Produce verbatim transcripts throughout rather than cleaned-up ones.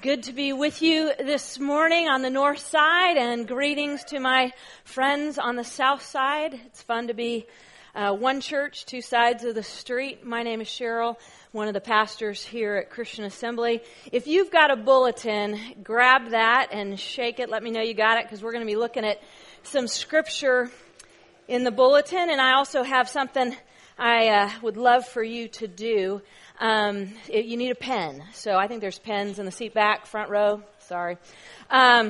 good to be with you this morning on the north side, and greetings to my friends on the south side. It's fun to be uh, one church, two sides of the street. My name is Cheryl, one of the pastors here at Christian Assembly. If you've got a bulletin, grab that and shake it. Let me know you got it, because we're going to be looking at some scripture in the bulletin, and I also have something I uh, would love for you to do. Um, it, you need a pen. So I think there's pens in the seat back, front row. Sorry. Um,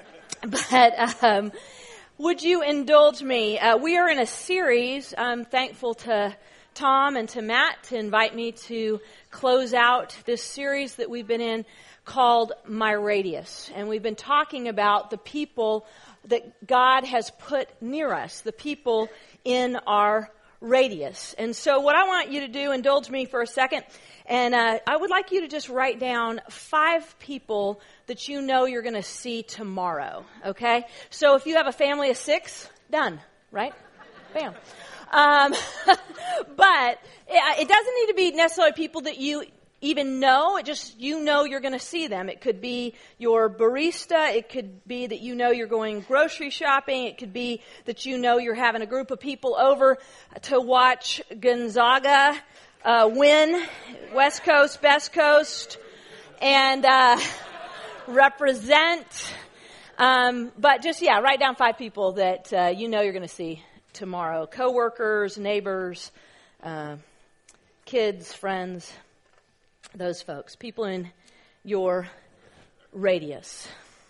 but um, would you indulge me? Uh, we are in a series. I'm thankful to Tom and to Matt to invite me to close out this series that we've been in called My Radius. And we've been talking about the people that God has put near us, the people in our radius. And so what I want you to do, indulge me for a second, and uh, I would like you to just write down five people that you know you're going to see tomorrow, okay? So if you have a family of six, done, right? Bam. Um, but it, it doesn't need to be necessarily people that you even know. It just, you know you're going to see them. It could be your barista. It could be that you know you're going grocery shopping. It could be that you know you're having a group of people over to watch Gonzaga uh, win, West Coast, Best Coast, and uh, represent. Um, but just, yeah, write down five people that uh, you know you're going to see tomorrow. Coworkers, neighbors, uh, kids, friends. Those folks, people in your radius.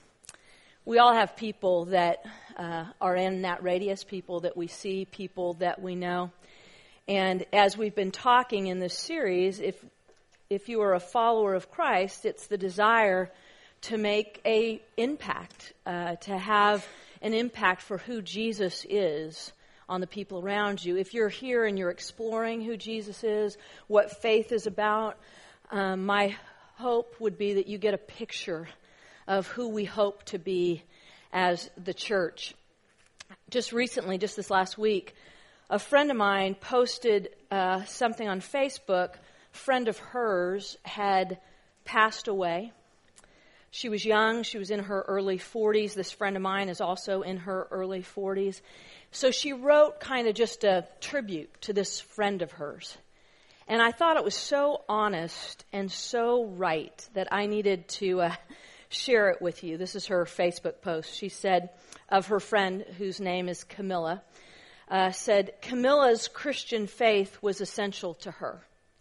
We all have people that uh, are in that radius, people that we see, people that we know. And as we've been talking in this series, if if you are a follower of Christ, it's the desire to make an impact, uh, to have an impact for who Jesus is on the people around you. If you're here and you're exploring who Jesus is, what faith is about, Um, my hope would be that you get a picture of who we hope to be as the church. Just recently, just this last week, a friend of mine posted uh, something on Facebook. A friend of hers had passed away. She was young. She was in her early forties. This friend of mine is also in her early forties. So she wrote kind of just a tribute to this friend of hers. And I thought it was so honest and so right that I needed to uh, share it with you. This is her Facebook post. She said of her friend, whose name is Camilla, uh, said, Camilla's Christian faith was essential to her.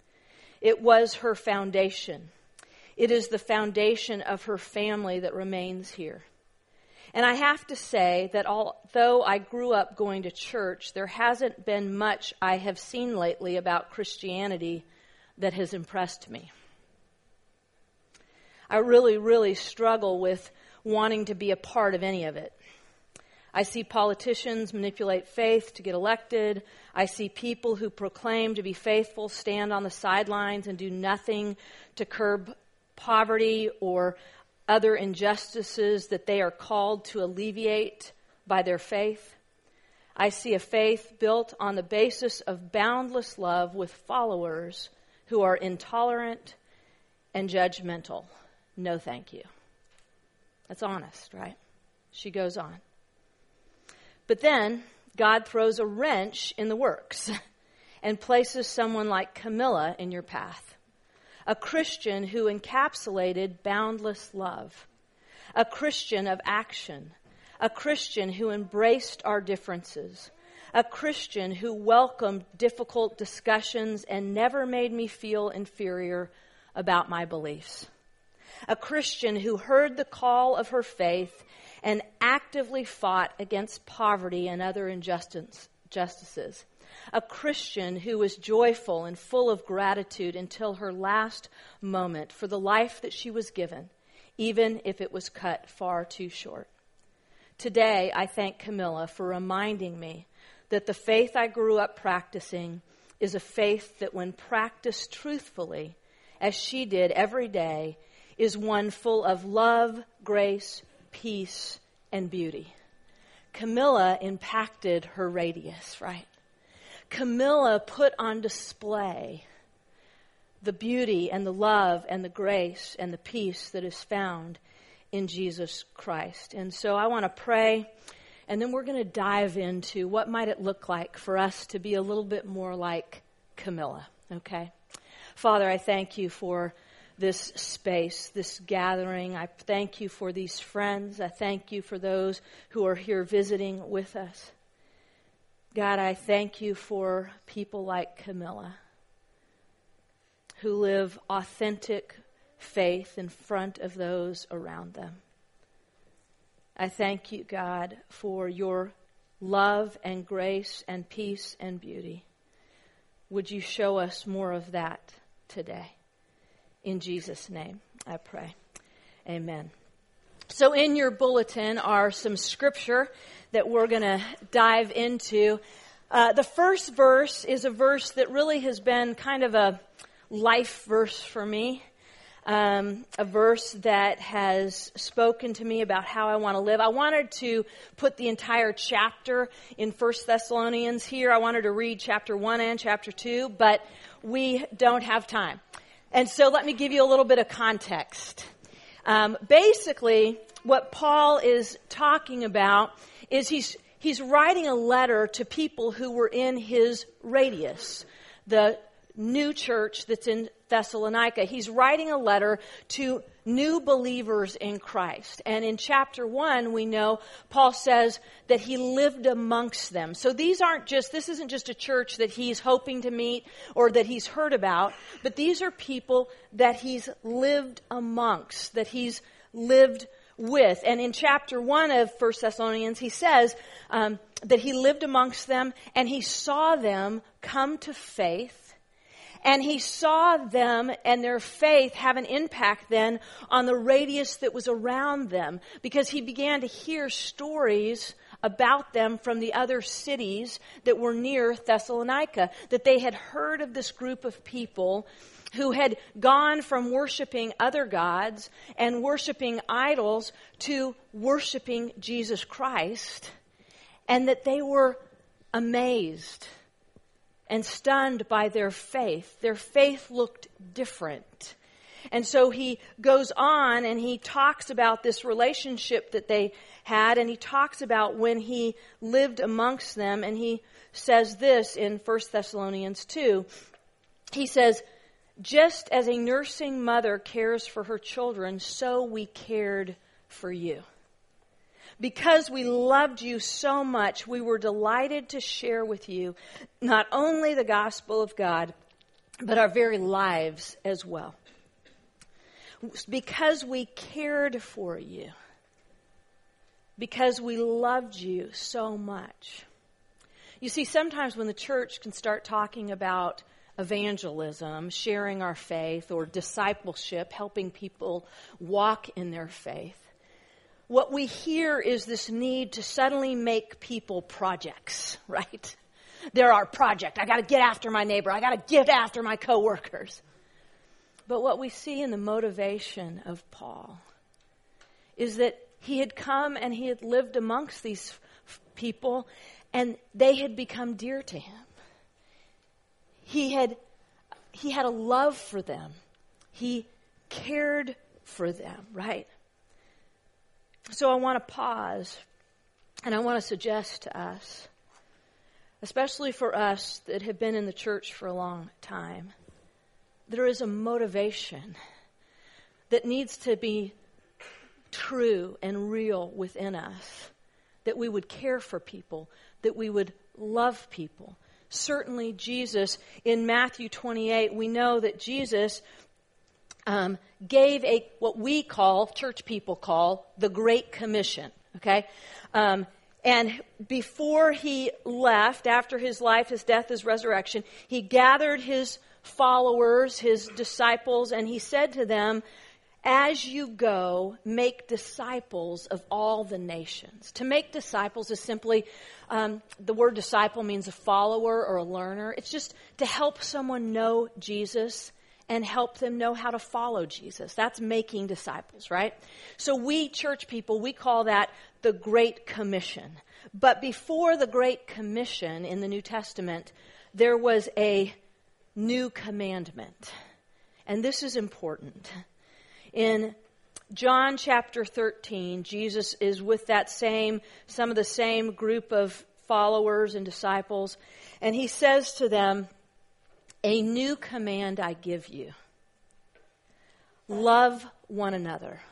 It was her foundation. It is the foundation of her family that remains here. And I have to say that although I grew up going to church, there hasn't been much I have seen lately about Christianity that has impressed me. I really, really struggle with wanting to be a part of any of it. I see politicians manipulate faith to get elected. I see people who proclaim to be faithful stand on the sidelines and do nothing to curb poverty or other injustices that they are called to alleviate by their faith. I see a faith built on the basis of boundless love with followers who are intolerant and judgmental. No, thank you. That's honest, right? She goes on. But then God throws a wrench in the works and places someone like Camilla in your path. A Christian who encapsulated boundless love. A Christian of action. A Christian who embraced our differences. A Christian who welcomed difficult discussions and never made me feel inferior about my beliefs. A Christian who heard the call of her faith and actively fought against poverty and other injustices. A Christian who was joyful and full of gratitude until her last moment for the life that she was given, even if it was cut far too short. Today, I thank Camilla for reminding me that the faith I grew up practicing is a faith that when practiced truthfully, as she did every day, is one full of love, grace, peace, and beauty. Camilla impacted her radius, right? Camilla put on display the beauty and the love and the grace and the peace that is found in Jesus Christ. And so I want to pray, and then we're going to dive into what might it look like for us to be a little bit more like Camilla, okay? Father, I thank you for this space, this gathering. I thank you for these friends. I thank you for those who are here visiting with us. God, I thank you for people like Camilla who live authentic faith in front of those around them. I thank you, God, for your love and grace and peace and beauty. Would you show us more of that today? In Jesus' name, I pray. Amen. So in your bulletin are some scripture that we're going to dive into. Uh, the first verse is a verse that really has been kind of a life verse for me. Um, a verse that has spoken to me about how I want to live. I wanted to put the entire chapter in First Thessalonians here. I wanted to read chapter one and chapter two, but we don't have time. And so let me give you a little bit of context. Um, basically, what Paul is talking about is he's he's writing a letter to people who were in his radius, the new church that's in Thessalonica. He's writing a letter to new believers in Christ. And in chapter one, we know Paul says that he lived amongst them. So these aren't just, this isn't just a church that he's hoping to meet or that he's heard about, but these are people that he's lived amongst, that he's lived with. And in chapter one of First Thessalonians, he says um, that he lived amongst them and he saw them come to faith. And he saw them and their faith have an impact then on the radius that was around them, because he began to hear stories about them from the other cities that were near Thessalonica, that they had heard of this group of people who had gone from worshiping other gods and worshiping idols to worshiping Jesus Christ, and that they were amazed and stunned by their faith. Their faith looked different. And so he goes on and he talks about this relationship that they had, and he talks about when he lived amongst them, and he says this in First Thessalonians two. He says, "Just as a nursing mother cares for her children, so we cared for you. Because we loved you so much, we were delighted to share with you not only the gospel of God, but our very lives as well. Because we cared for you. Because we loved you so much." You see, sometimes when the church can start talking about evangelism, sharing our faith, or discipleship, helping people walk in their faith, what we hear is this need to suddenly make people projects, right? They're our project. I got to get after my neighbor. I got to get after my coworkers. But what we see in the motivation of Paul is that he had come and he had lived amongst these f- people, and they had become dear to him. He had, he had a love for them. He cared for them, right? So I want to pause, and I want to suggest to us, especially for us that have been in the church for a long time, there is a motivation that needs to be true and real within us, that we would care for people, that we would love people. Certainly Jesus, in Matthew twenty-eight, we know that Jesus Um, gave a what we call, church people call, the Great Commission, okay? Um, and before he left, after his life, his death, his resurrection, he gathered his followers, his disciples, and he said to them, "As you go, make disciples of all the nations." To make disciples is simply, um, the word disciple means a follower or a learner. It's just to help someone know Jesus and help them know how to follow Jesus. That's making disciples, right? So we church people, we call that the Great Commission. But before the Great Commission in the New Testament, there was a new commandment. And this is important. In John chapter thirteen, Jesus is with that same, some of the same group of followers and disciples, and he says to them, "A new command I give you. Love one another.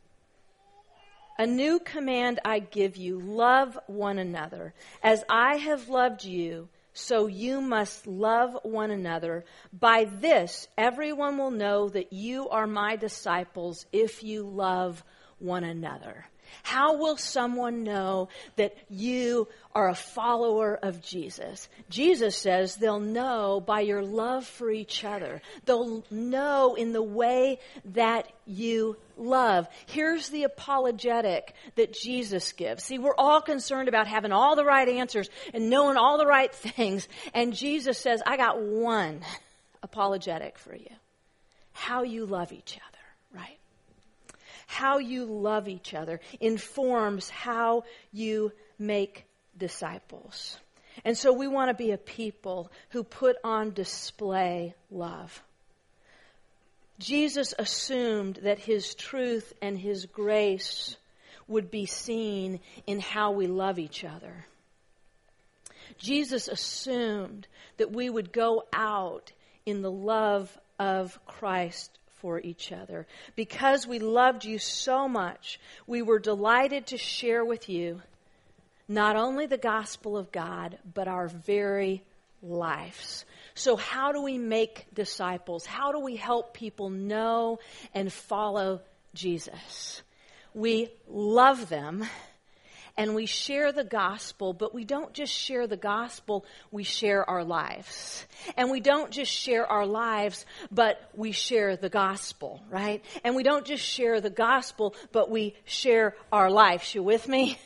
A new command I give you, love one another. As I have loved you, so you must love one another. By this, everyone will know that you are my disciples if you love one another." How will someone know that you are a follower of Jesus? Jesus says they'll know by your love for each other. They'll know in the way that you love. Here's the apologetic that Jesus gives. See, we're all concerned about having all the right answers and knowing all the right things. And Jesus says, I got one apologetic for you. How you love each other, right? How you love each other informs how you make disciples. And so we want to be a people who put on display love. Jesus assumed that his truth and his grace would be seen in how we love each other. Jesus assumed that we would go out in the love of Christ for each other. Because we loved you so much, we were delighted to share with you not only the gospel of God, but our very lives. So how do we make disciples? How do we help people know and follow Jesus? We love them and we share the gospel, but we don't just share the gospel, we share our lives. And we don't just share our lives, but we share the gospel, right? And we don't just share the gospel, but we share our lives. You with me?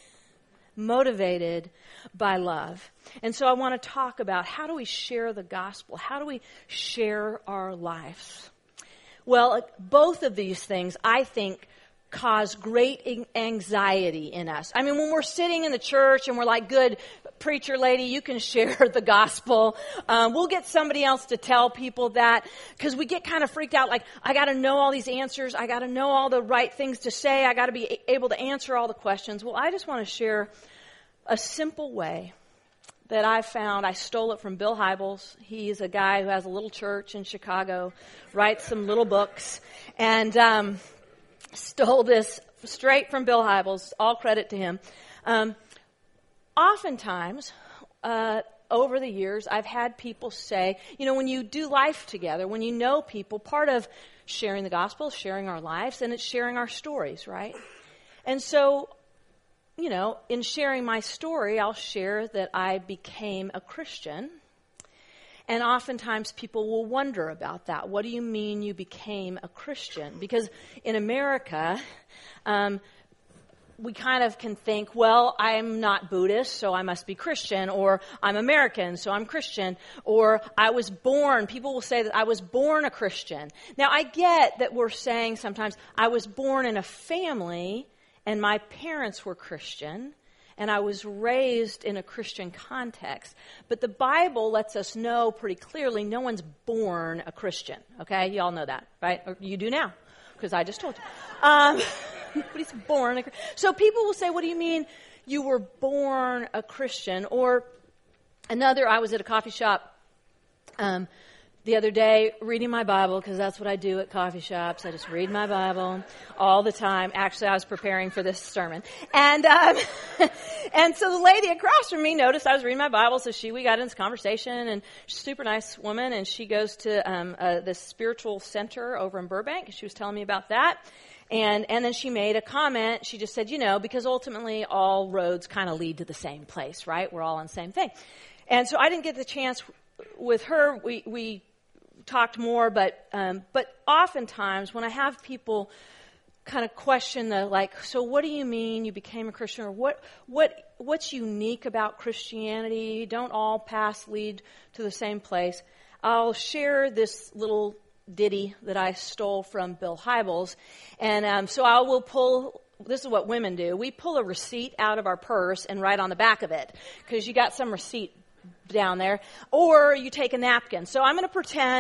Motivated by love. And so I want to talk about how do we share the gospel? How do we share our lives? Well, both of these things, I think, cause great anxiety in us. I mean, when we're sitting in the church and we're like, good, preacher lady, you can share the gospel. Um, we'll get somebody else to tell people that, because we get kind of freaked out, like, I got to know all these answers. I got to know all the right things to say. I got to be able to answer all the questions. Well, I just want to share a simple way that I found. I stole it from Bill Hybels. He's a guy who has a little church in Chicago, writes some little books, and um stole this straight from Bill Hybels. All credit to him. Um, oftentimes, uh, over the years, I've had people say, you know, when you do life together, when you know people, part of sharing the gospel is sharing our lives, and it's sharing our stories, right? And so, you know, in sharing my story, I'll share that I became a Christian. And oftentimes people will wonder about that. What do you mean you became a Christian? Because in America, um, we kind of can think, well, I'm not Buddhist, so I must be Christian, or I'm American, so I'm Christian, or I was born, people will say that I was born a Christian. Now, I get that we're saying sometimes, I was born in a family, and my parents were Christian, and I was raised in a Christian context. But the Bible lets us know pretty clearly no one's born a Christian, okay? You all know that, right? Or you do now, because I just told you. Um, nobody's born a Christian. So people will say, what do you mean you were born a Christian? Or another, I was at a coffee shop um, the other day reading my Bible, because that's what I do at coffee shops. I just read my Bible all the time. Actually, I was preparing for this sermon. And um, and so the lady across from me noticed I was reading my Bible, so she we got in this conversation, and she's a super nice woman, and she goes to um, uh, this spiritual center over in Burbank, and she was telling me about that. And and then she made a comment. She just said, you know, because ultimately all roads kind of lead to the same place, right? We're all on the same thing. And so I didn't get the chance with her. We we talked more, but um, but oftentimes when I have people kind of question the like, so what do you mean you became a Christian, or what what what's unique about Christianity? Don't all paths lead to the same place? I'll share this little ditty that I stole from Bill Hybels, and um, so I will pull. This is what women do. We pull a receipt out of our purse and write on the back of it, because you got some receipt down there, or you take a napkin. So I'm going to pretend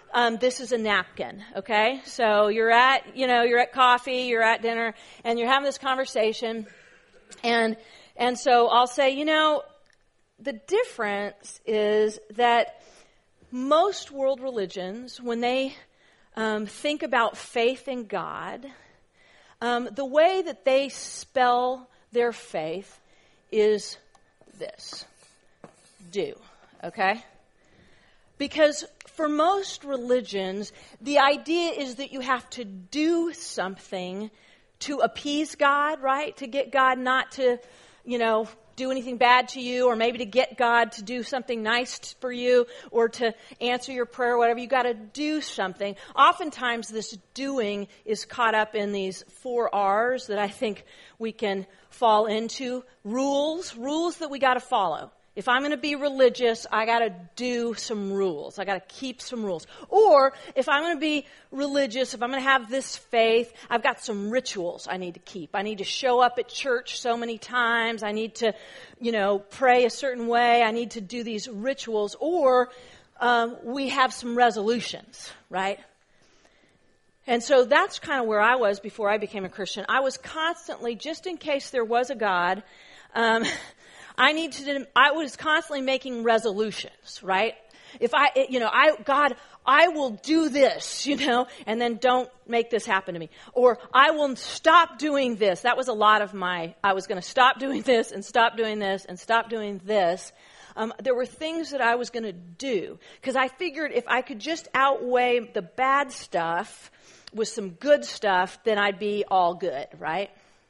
um, this is a napkin, okay? So you're at, you know, you're at coffee, you're at dinner, and you're having this conversation, and and so I'll say, you know, the difference is that most world religions, when they um, think about faith in God, um, the way that they spell their faith is this: do, okay? Because for most religions, the idea is that you have to do something to appease God, right? To get God not to, you know, do anything bad to you, or maybe to get God to do something nice for you, or to answer your prayer, or whatever. You got to do something. Oftentimes this doing is caught up in these four R's that I think we can fall into. Rules, rules that we got to follow. If I'm going to be religious, I got to do some rules. I got to keep some rules. Or if I'm going to be religious, if I'm going to have this faith, I've got some rituals I need to keep. I need to show up at church so many times. I need to, you know, pray a certain way. I need to do these rituals. Or um, we have some resolutions, right? And so that's kind of where I was before I became a Christian. I was constantly, just in case there was a God, um, I need to, I was constantly making resolutions, right? If I, you know, I, God, I will do this, you know, and then don't make this happen to me. Or I will stop doing this. That was a lot of my, I was going to stop doing this and stop doing this and stop doing this. Um, there were things that I was going to do because I figured if I could just outweigh the bad stuff with some good stuff, then I'd be all good, right?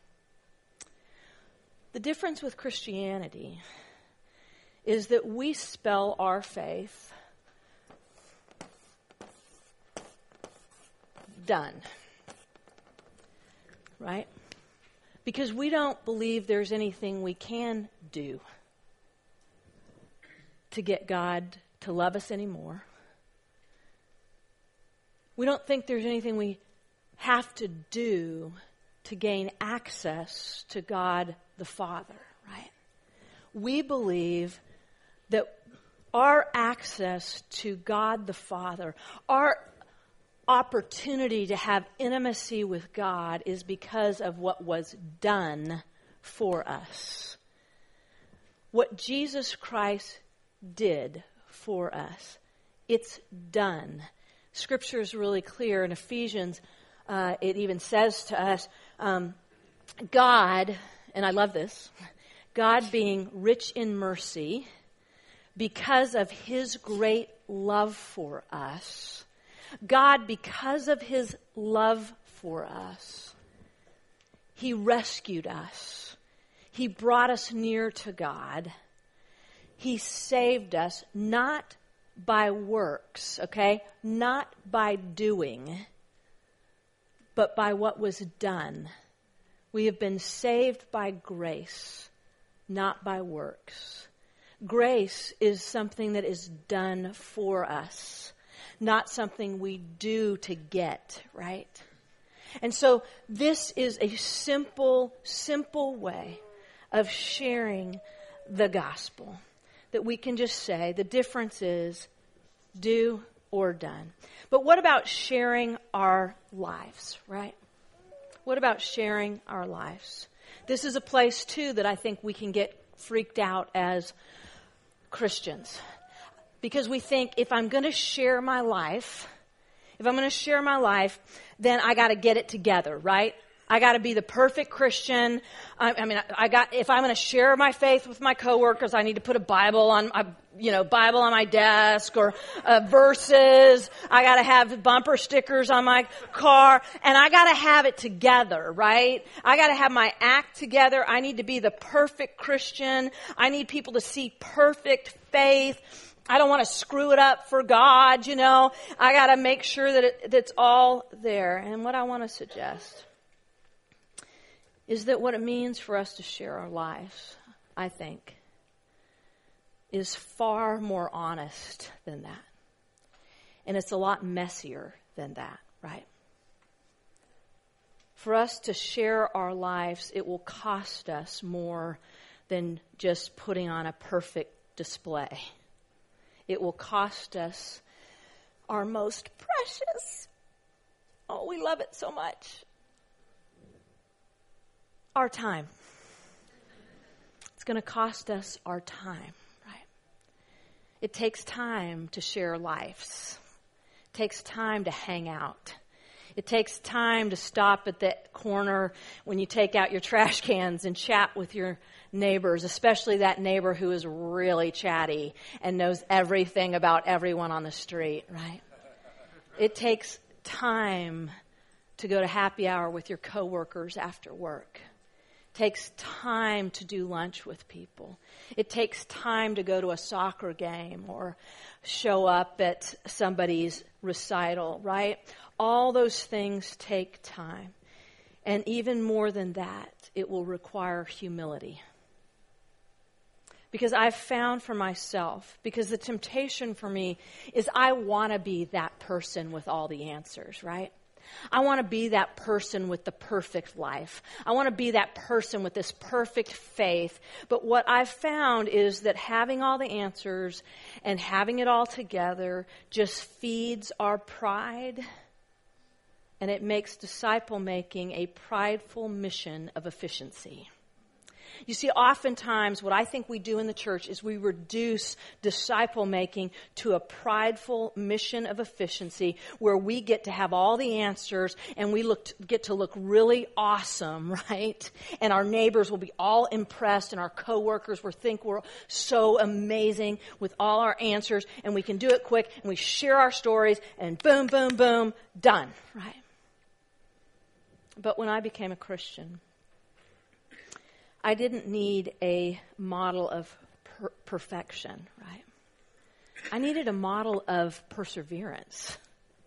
The difference with Christianity is that we spell our faith done, right? Because we don't believe there's anything we can do to get God to love us anymore. We don't think there's anything we have to do to gain access to God the Father, right? We believe that our access to God the Father, our opportunity to have intimacy with God is because of what was done for us. What Jesus Christ did for us. It's done. Scripture is really clear in Ephesians. Uh, it even says to us, um, God, and I love this, God being rich in mercy because of His great love for us. God, because of His love for us, He rescued us. He brought us near to God. He saved us not by works, okay? Not by doing, but by what was done. We have been saved by grace, not by works. Grace is something that is done for us, not something we do to get, right? And so this is a simple, simple way of sharing the gospel that we can just say the difference is do or done. But what about sharing our lives, right? What about sharing our lives? This is a place, too, that I think we can get freaked out as Christians. Because we think if I'm going to share my life, if I'm going to share my life, then I got to get it together, right? I got to be the perfect Christian. I, I mean, I, I got. If I'm going to share my faith with my coworkers, I need to put a Bible on, a, you know, Bible on my desk or uh, verses. I got to have bumper stickers on my car, and I got to have it together, right? I got to have my act together. I need to be the perfect Christian. I need people to see perfect faith. I don't want to screw it up for God, you know. I got to make sure that it, that's all there. And what I want to suggest is that what it means for us to share our lives, I think, is far more honest than that. And it's a lot messier than that, right? For us to share our lives, it will cost us more than just putting on a perfect display. It will cost us our most precious. Oh, we love it so much. Our time. It's going to cost us our time, right? It takes time to share lives. It takes time to hang out. It takes time to stop at the corner when you take out your trash cans and chat with your neighbors, especially that neighbor who is really chatty and knows everything about everyone on the street, right? It takes time to go to happy hour with your coworkers after work. It takes time to do lunch with people. It takes time to go to a soccer game or show up at somebody's recital, right? All those things take time. And even more than that, it will require humility. Because I've found for myself, because the temptation for me is I want to be that person with all the answers, right? I want to be that person with the perfect life. I want to be that person with this perfect faith. But what I've found is that having all the answers and having it all together just feeds our pride, and it makes disciple making a prideful mission of efficiency. You see, oftentimes what I think we do in the church is we reduce disciple making to a prideful mission of efficiency where we get to have all the answers and we look to, get to look really awesome, right? And our neighbors will be all impressed and our coworkers will think we're so amazing with all our answers and we can do it quick and we share our stories and boom, boom, boom, done, right? But when I became a Christian, I didn't need a model of per- perfection, right? I needed a model of perseverance.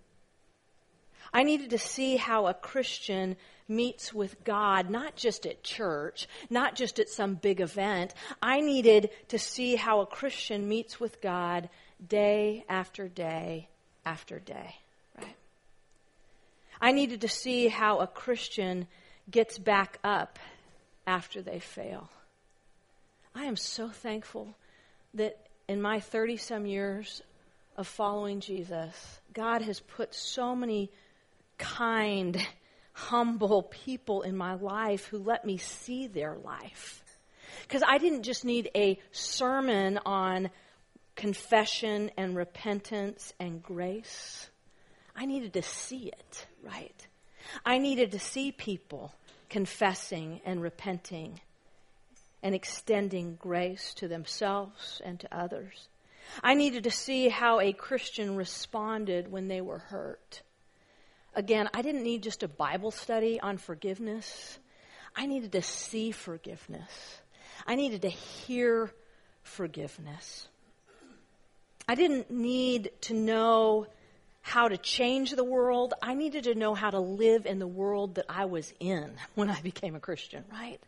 I needed to see how a Christian meets with God, not just at church, not just at some big event. I needed to see how a Christian meets with God day after day after day, right? I needed to see how a Christian gets back up after they fail. I am so thankful that in my thirty-some years of following Jesus, God has put so many kind, humble people in my life who let me see their life. Because I didn't just need a sermon on confession and repentance and grace. I needed to see it, right? I needed to see people confessing and repenting and extending grace to themselves and to others. I needed to see how a Christian responded when they were hurt. Again, I didn't need just a Bible study on forgiveness. I needed to see forgiveness. I needed to hear forgiveness. I didn't need to know how to change the world. I needed to know how to live in the world that I was in when I became a Christian, right?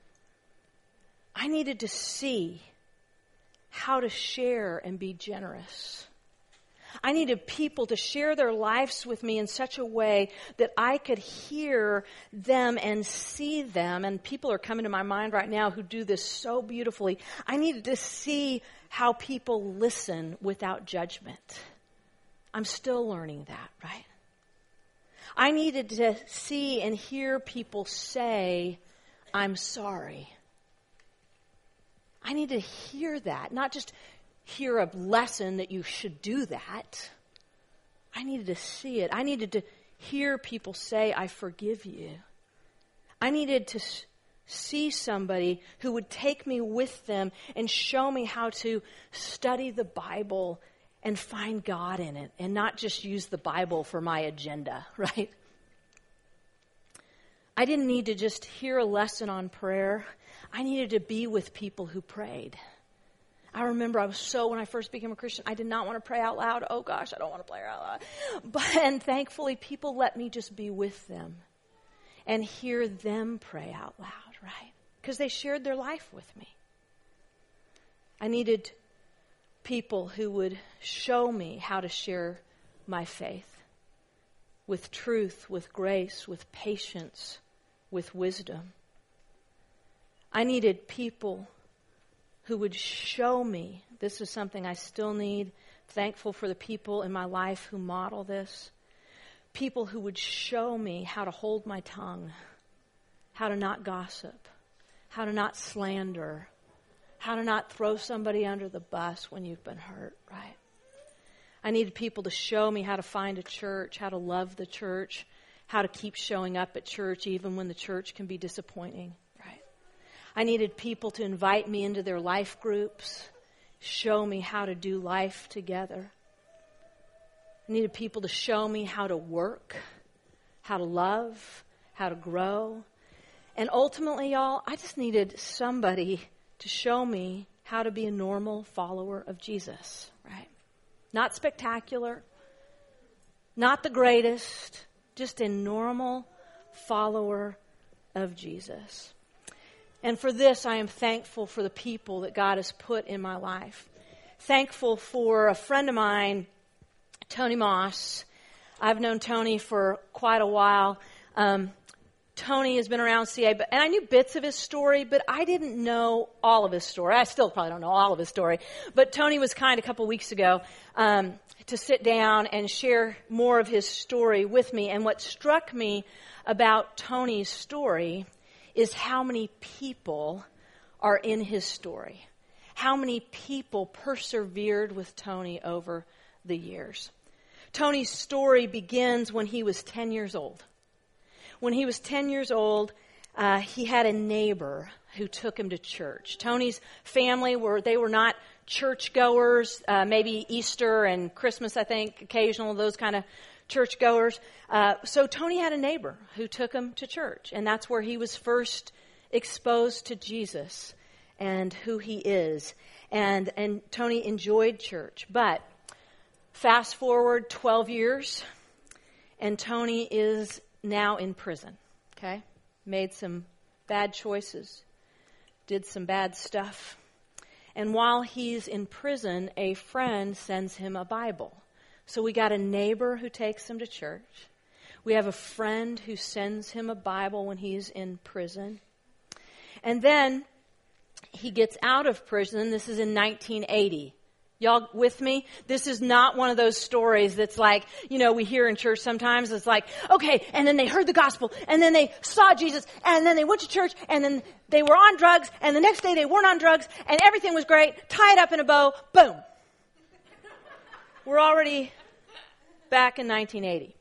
I needed to see how to share and be generous. I needed people to share their lives with me in such a way that I could hear them and see them. And people are coming to my mind right now who do this so beautifully. I needed to see how people listen without judgment. I'm still learning that, right? I needed to see and hear people say, I'm sorry. I need to hear that, not just hear a lesson that you should do that. I needed to see it. I needed to hear people say, I forgive you. I needed to see somebody who would take me with them and show me how to study the Bible and find God in it and not just use the Bible for my agenda, right? I didn't need to just hear a lesson on prayer. I needed to be with people who prayed. I remember I was so, when I first became a Christian, I did not want to pray out loud. Oh gosh, I don't want to pray out loud. But, and thankfully, people let me just be with them and hear them pray out loud, right? Because they shared their life with me. I needed people who would show me how to share my faith with truth, with grace, with patience, with wisdom. I needed people who would show me, this is something I still need Thankful for the people in my life who model this. People who would show me how to hold my tongue, how to not gossip, how to not slander, how to not throw somebody under the bus when you've been hurt, right? I needed people to show me how to find a church, how to love the church, how to keep showing up at church even when the church can be disappointing, right? I needed people to invite me into their life groups, show me how to do life together. I needed people to show me how to work, how to love, how to grow. And ultimately, y'all, I just needed somebody to show me how to be a normal follower of Jesus, right? Not spectacular, not the greatest, just a normal follower of Jesus. And for this, I am thankful for the people that God has put in my life. Thankful for a friend of mine, Tony Moss. I've known Tony for quite a while. Um, Tony has been around C A, but, and I knew bits of his story, but I didn't know all of his story. I still probably don't know all of his story. But Tony was kind a couple weeks ago um, to sit down and share more of his story with me. And what struck me about Tony's story is how many people are in his story. How many people persevered with Tony over the years. Tony's story begins when he was ten years old. When he was ten years old, uh, he had a neighbor who took him to church. Tony's family were, they were not churchgoers, uh, maybe Easter and Christmas, I think, occasional, those kind of churchgoers. Uh, so Tony had a neighbor who took him to church, and that's where he was first exposed to Jesus and who he is. And, and Tony enjoyed church, but fast forward twelve years, and Tony is now in prison, okay? Made some bad choices, did some bad stuff. And while he's in prison, a friend sends him a Bible. So we got a neighbor who takes him to church. We have a friend who sends him a Bible when he's in prison. And then he gets out of prison. This is in nineteen eighty. Y'all with me? This is not one of those stories that's like, you know, we hear in church sometimes. It's like, okay, and then they heard the gospel, and then they saw Jesus, and then they went to church, and then they were on drugs, and the next day they weren't on drugs, and everything was great, tied up in a bow, boom. We're already back in nineteen eighty.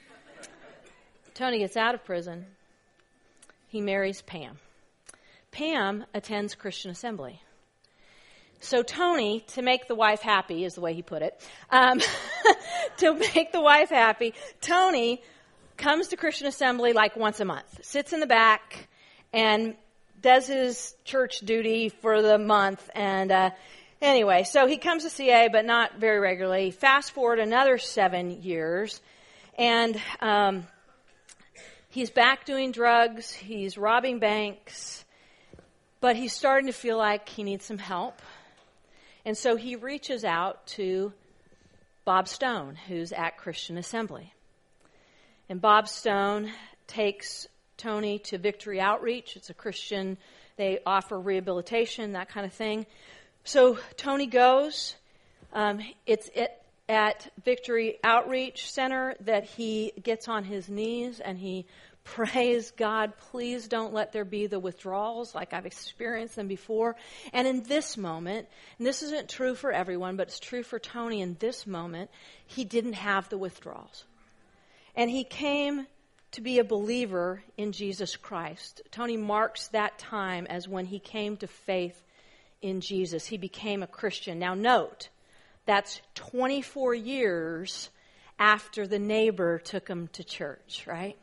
Tony gets out of prison. He marries Pam. Pam attends Christian Assembly. So Tony, to make the wife happy, is the way he put it, um, to make the wife happy, Tony comes to Christian Assembly like once a month, sits in the back, and does his church duty for the month. And uh, anyway, so he comes to C A, but not very regularly. Fast forward another seven years, and um, he's back doing drugs, he's robbing banks, but he's starting to feel like he needs some help. And so he reaches out to Bob Stone, who's at Christian Assembly. And Bob Stone takes Tony to Victory Outreach. It's a Christian, they offer rehabilitation, that kind of thing. So Tony goes. Um, it's at, at Victory Outreach Center that he gets on his knees and he praise God, please don't let there be the withdrawals like I've experienced them before. And in this moment, and this isn't true for everyone, but it's true for Tony in this moment, he didn't have the withdrawals. And he came to be a believer in Jesus Christ. Tony marks that time as when he came to faith in Jesus. He became a Christian. Now note, that's twenty-four years after the neighbor took him to church, right?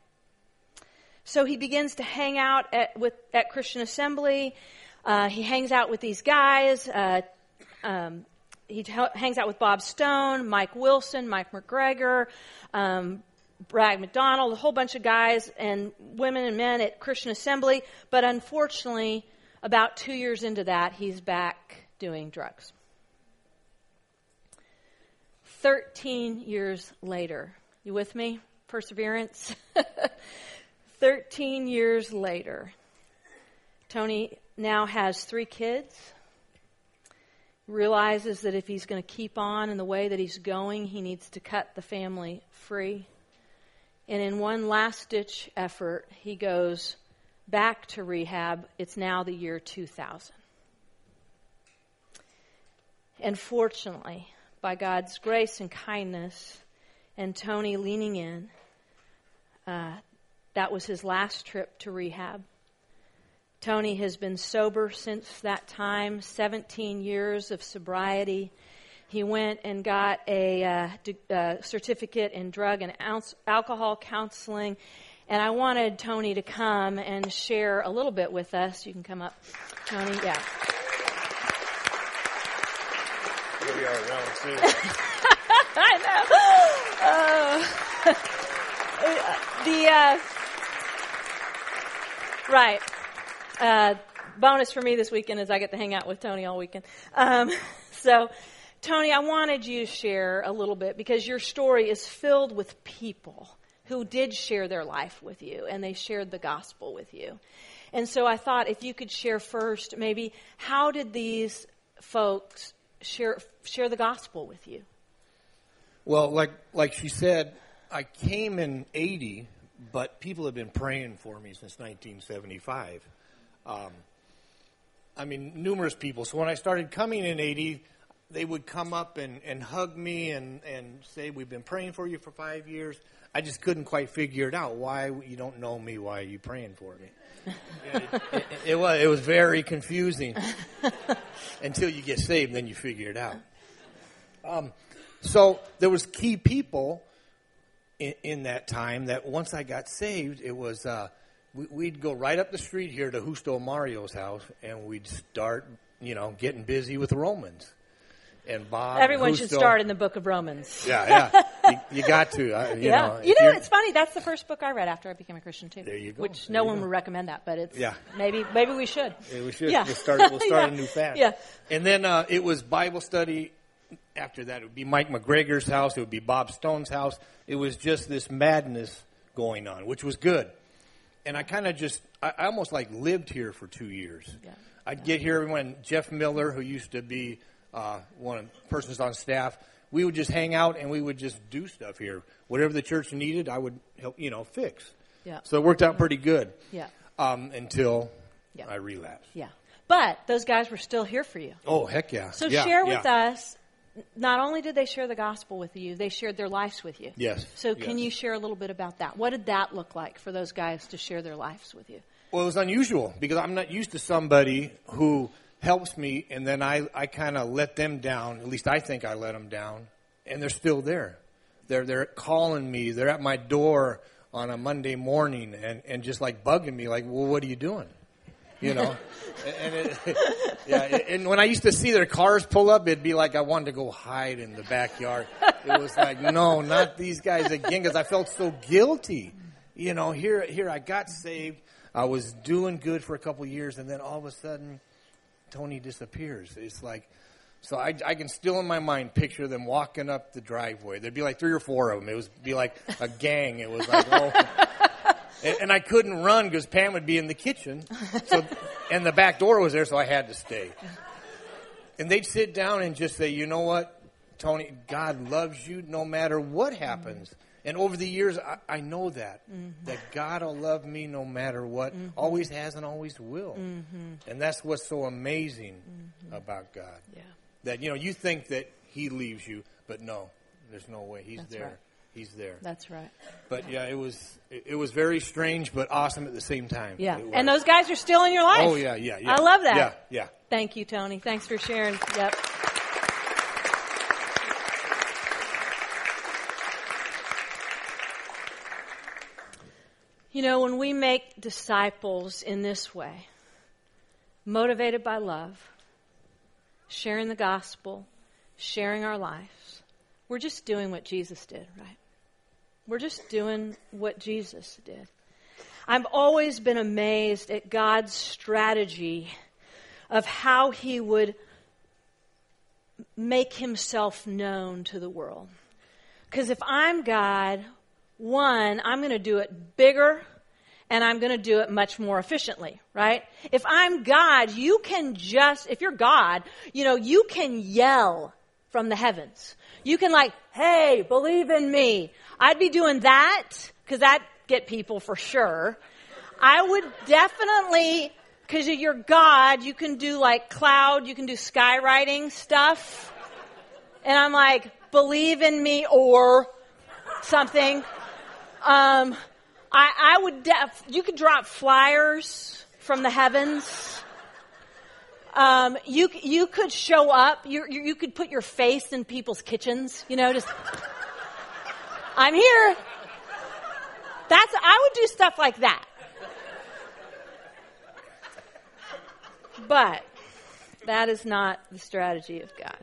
So he begins to hang out at, with, at Christian Assembly. Uh, he hangs out with these guys. Uh, um, he t- hangs out with Bob Stone, Mike Wilson, Mike McGregor, um, Brad McDonald, a whole bunch of guys and women and men at Christian Assembly. But unfortunately, about two years into that, he's back doing drugs. Thirteen years later. You with me? Perseverance. Thirteen years later, Tony now has three kids. realizes that if he's going to keep on in the way that he's going, he needs to cut the family free. And in one last-ditch effort, he goes back to rehab. It's now the year two thousand. And fortunately, by God's grace and kindness, and Tony leaning in, uh, that was his last trip to rehab. Tony has been sober since that time, seventeen years of sobriety. He went and got a uh, d- uh, certificate in drug and al- alcohol counseling. And I wanted Tony to come and share a little bit with us. You can come up, Tony. Yeah. Here we are around two. I know. Uh, the uh, right. Uh, bonus for me this weekend is I get to hang out with Tony all weekend. Um, so, Tony, I wanted you to share a little bit because your story is filled with people who did share their life with you, and they shared the gospel with you. And so I thought if you could share first, maybe how did these folks share share the gospel with you? Well, like like she said, I came in eighty, but people have been praying for me since nineteen seventy-five. Um, I mean, numerous people. So when I started coming in eighty, they would come up and, and hug me and, and say, we've been praying for you for five years. I just couldn't quite figure it out. Why you don't know me? Why are you praying for me? it, it, it, was, it was very confusing until you get saved, and then you figure it out. Um, so there was key people in, in that time that once I got saved, it was uh, we, we'd go right up the street here to Justo Mario's house, and we'd start, you know, getting busy with Romans. And Bob, everyone and should start in the book of Romans. Yeah, yeah, you, you got to. Uh, you yeah, know, you know, it's funny. That's the first book I read after I became a Christian too. There you go. Which there no one go. would recommend that, but it's yeah. maybe maybe we should. Yeah, we should. Yeah. We'll start. We'll start yeah. a new fast. Yeah. And then uh, it was Bible study. After that, it would be Mike McGregor's house. It would be Bob Stone's house. It was just this madness going on, which was good. And I kind of just, I, I almost like lived here for two years. Yeah. I'd yeah. get here when Jeff Miller, who used to be uh, one of the persons on staff, we would just hang out and we would just do stuff here. Whatever the church needed, I would help, you know, fix. Yeah. So it worked out pretty good. Yeah. Um, until yeah. I relapsed. Yeah. But those guys were still here for you. Oh, heck yeah. So yeah, share with yeah. us, not only did they share the gospel with you, they shared their lives with you. Yes. So can yes. you share a little bit about that? What did that look like for those guys to share their lives with you? Well, it was unusual because I'm not used to somebody who helps me and then I, I kind of let them down. At least I think I let them down. And they're still there. They're they're calling me. They're at my door on a Monday morning and, and just like bugging me like, well, what are you doing? You know? and, and it, yeah, and when I used to see their cars pull up, it'd be like I wanted to go hide in the backyard. It was like, no, not these guys again, because I felt so guilty. You know, here here I got saved. I was doing good for a couple of years, and then all of a sudden, Tony disappears. It's like, so I, I can still in my mind picture them walking up the driveway. There'd be like three or four of them. It would be like a gang. It was like, oh. And, and I couldn't run because Pam would be in the kitchen. So, and the back door was there, so I had to stay. And they'd sit down and just say, you know what, Tony, God loves you no matter what happens. Mm-hmm. And over the years, I, I know that, mm-hmm. that God will love me no matter what, mm-hmm. always has and always will. Mm-hmm. And that's what's so amazing mm-hmm. about God. Yeah. That, you know, you think that he leaves you, but no, there's no way. He's that's there. Right. He's there. That's right. But yeah, it was it, it was very strange, but awesome at the same time. Yeah, and those guys are still in your life. Oh yeah, yeah, yeah. I love that. Yeah, yeah. Thank you, Tony. Thanks for sharing. Yep. You know, when we make disciples in this way, motivated by love, sharing the gospel, sharing our lives, we're just doing what Jesus did, right? We're just doing what Jesus did. I've always been amazed at God's strategy of how he would make himself known to the world. Because if I'm God, one, I'm going to do it bigger and I'm going to do it much more efficiently, right? If I'm God, you can just, if you're God, you know, you can yell from the heavens. You can like, hey, believe in me. I'd be doing that because that'd get people for sure. I would definitely, because you're God, you can do like cloud, you can do skywriting stuff. And I'm like, believe in me or something. Um, I, I would, def- you could drop flyers from the heavens. Um, you, you could show up, you, you, you could put your face in people's kitchens, you know, just, I'm here. That's, I would do stuff like that. But that is not the strategy of God.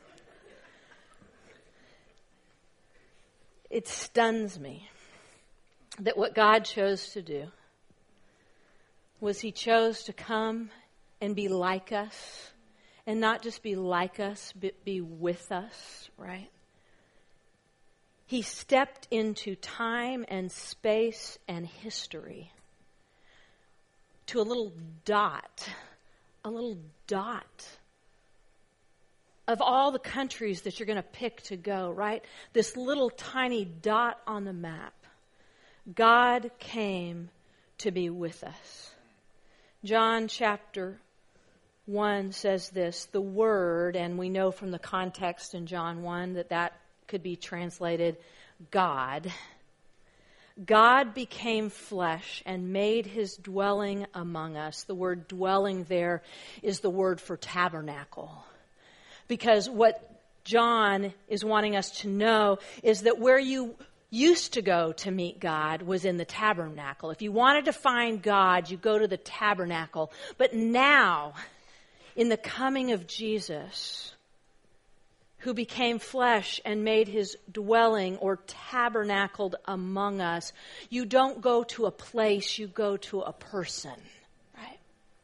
It stuns me that what God chose to do was he chose to come and be like us, and not just be like us, but be with us, right? He stepped into time and space and history to a little dot, a little dot of all the countries that you're going to pick to go, right? This little tiny dot on the map. God came to be with us. John chapter one says this, the Word, and we know from the context in John one that that could be translated God. God became flesh and made his dwelling among us. The word dwelling there is the word for tabernacle. Because what John is wanting us to know is that where you used to go to meet God was in the tabernacle. If you wanted to find God, you go to the tabernacle. But now, in the coming of Jesus, who became flesh and made his dwelling or tabernacled among us, you don't go to a place, you go to a person, right?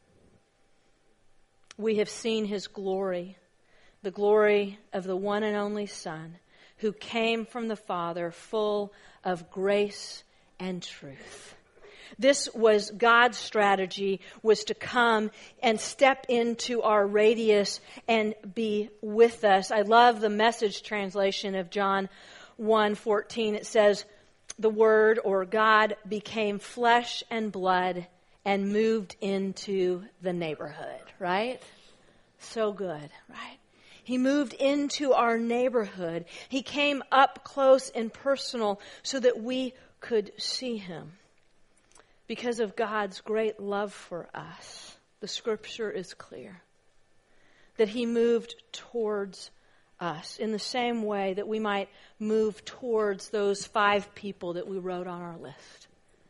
We have seen his glory, the glory of the one and only Son, who came from the Father, full of grace and truth. This was God's strategy, was to come and step into our radius and be with us. I love the Message translation of John one fourteen. It says, the Word or God became flesh and blood and moved into the neighborhood, right? So good, right? He moved into our neighborhood. He came up close and personal so that we could see him. Because of God's great love for us, the scripture is clear that he moved towards us in the same way that we might move towards those five people that we wrote on our list.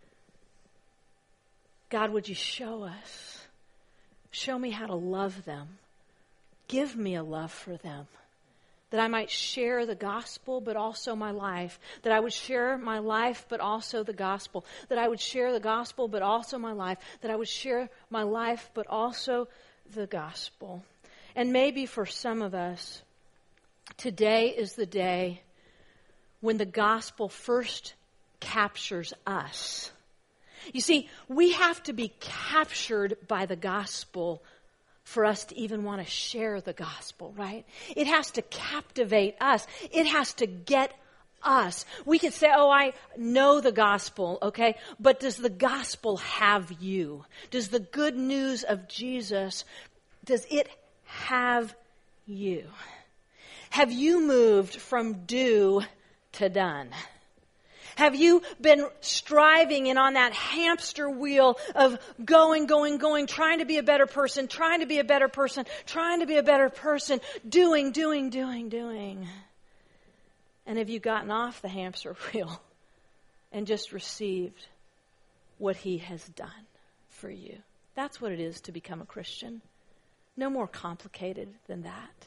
God, would you show us? Show me how to love them. Give me a love for them, that I might share the gospel, but also my life, that I would share my life, but also the gospel, that I would share the gospel, but also my life, that I would share my life, but also the gospel. And maybe for some of us, today is the day when the gospel first captures us. You see, we have to be captured by the gospel for us to even want to share the gospel, right? It has to captivate us. It has to get us. We could say, oh, I know the gospel, okay? But does the gospel have you? Does the good news of Jesus, does it have you? Have you moved from do to done? Have you been striving and on that hamster wheel of going, going, going, trying to be a better person, trying to be a better person, trying to be a better person, doing, doing, doing, doing? And have you gotten off the hamster wheel and just received what he has done for you? That's what it is to become a Christian. No more complicated than that.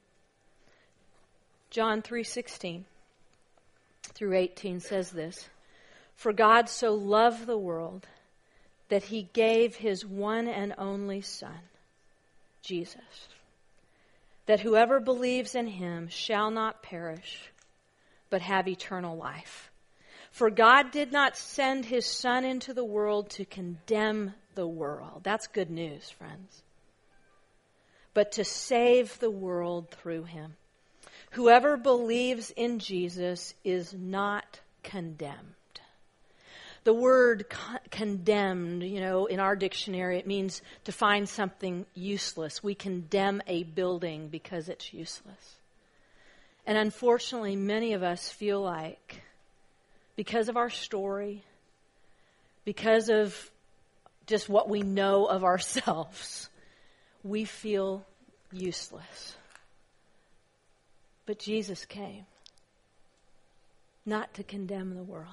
John three sixteen through eighteen says this, for God so loved the world that he gave his one and only Son, Jesus, that whoever believes in him shall not perish, but have eternal life. For God did not send his Son into the world to condemn the world. That's good news, friends. But to save the world through him. Whoever believes in Jesus is not condemned. The word con- condemned, you know, in our dictionary, it means to find something useless. We condemn a building because it's useless. And unfortunately, many of us feel like, because of our story, because of just what we know of ourselves, we feel useless. But Jesus came not to condemn the world.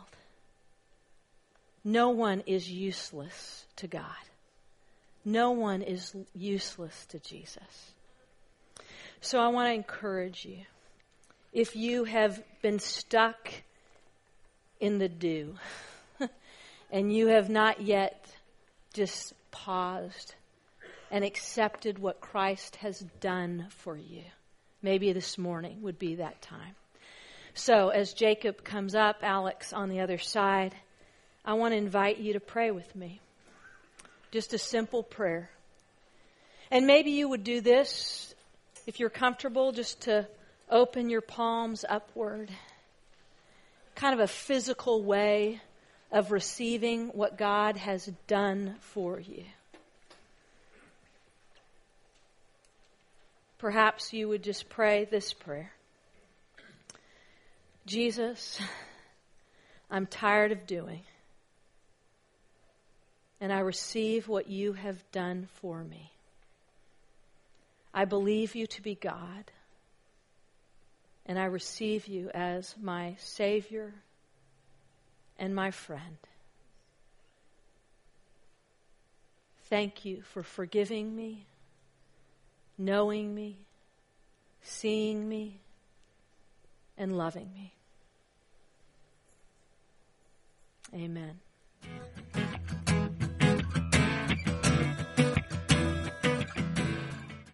No one is useless to God. No one is useless to Jesus. So I want to encourage you. If you have been stuck in the dew and you have not yet just paused and accepted what Christ has done for you, maybe this morning would be that time. So as Jacob comes up, Alex on the other side, I want to invite you to pray with me. Just a simple prayer. And maybe you would do this, if you're comfortable, just to open your palms upward. Kind of a physical way of receiving what God has done for you. Perhaps you would just pray this prayer. Jesus, I'm tired of doing, and I receive what you have done for me. I believe you to be God, and I receive you as my Savior and my friend. Thank you for forgiving me, knowing me, seeing me, and loving me. Amen.